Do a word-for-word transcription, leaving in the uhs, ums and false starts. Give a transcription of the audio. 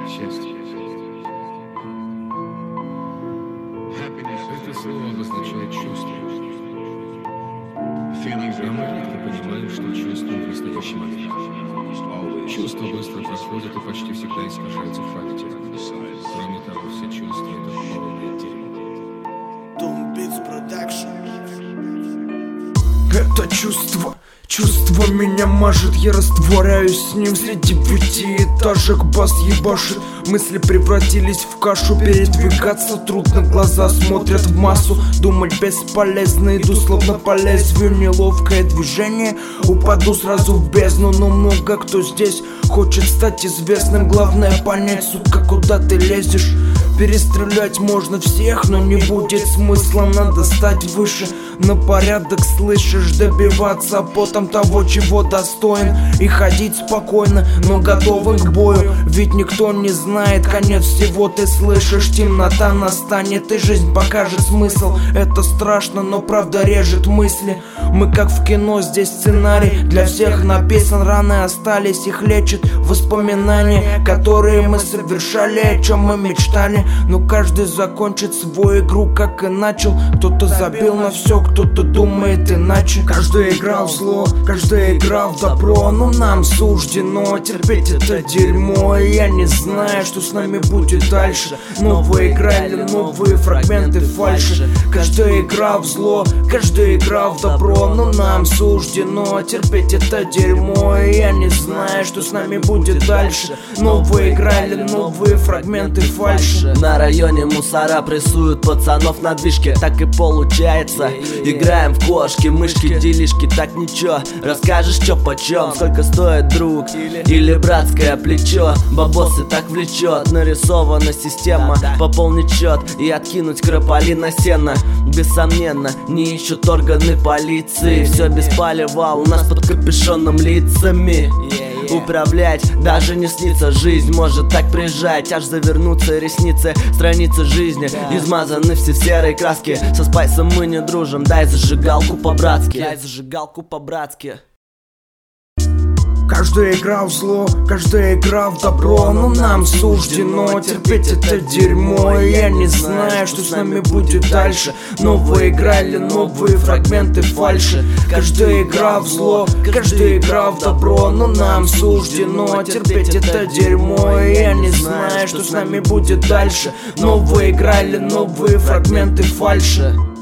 Счастье. Это слово обозначает чувство. А мы редко понимаем, что чувствуем в настоящий момент. Чувства быстро проходят и почти всегда искажаются в памяти. Кроме того, все чувства — это полное дерьмо. Это чувство, чувство меня мажет. Я растворяюсь с ним среди пятиэтажек. Бас ебашит, мысли превратились в кашу. Передвигаться трудно, глаза смотрят в массу. Думать бесполезно, иду словно по лезвию. Неловкое движение, упаду сразу в бездну. Но много кто здесь хочет стать известным. Главное понять, сука, куда ты лезешь. Перестрелять можно всех, но не будет смысла. Надо стать выше, на порядок, слышишь? Добиваться потом того, чего достоин. И ходить спокойно, но готовым к бою. Ведь никто не знает конец всего, ты слышишь? Темнота настанет и жизнь покажет смысл. Это страшно, но правда режет мысли. Мы как в кино, здесь сценарий для всех написан. Раны остались, их лечат воспоминания, которые мы совершали, о чем мы мечтали. Но каждый закончит свою игру, как и начал. Кто-то забил на все, кто-то думает иначе. Каждый играл в зло, каждый играл в добро. Но нам суждено терпеть это дерьмо. И я не знаю, что с нами будет дальше. Новые играли, новые фрагменты фальши. Каждый играл в зло, каждый играл в добро. Но нам суждено терпеть это дерьмо. И я не знаю, что с нами будет дальше. Новые играли, новые фрагменты фальши. На районе мусора прессуют пацанов на движке. Так и получается. Играем в кошки, мышки, делишки. Так ничего, расскажешь чё почем. Сколько стоит друг или братское плечо. Бабосы так влечет, нарисована система. Пополнить счет и откинуть крополи на сено. Бессомненно, не ищут органы полиции. Все без палева, у нас под капюшоном лицами. Управлять даже не снится. Жизнь может так прижать, аж завернуться ресницы. Страницы жизни измазаны все в серой краске. Со спайсом мы не дружим, дай зажигалку по-братски. Дай зажигалку по-братски. Каждый играл в зло, каждый играл в добро. Но нам суждено терпеть это дерьмо. И я не знаю, что с нами будет дальше. Новые играли, новые фрагменты фальши. Каждый играл в зло, каждый играл в добро. Но нам суждено терпеть это дерьмо. И я не знаю, что с нами будет дальше. Новые играли, новые фрагменты фальши.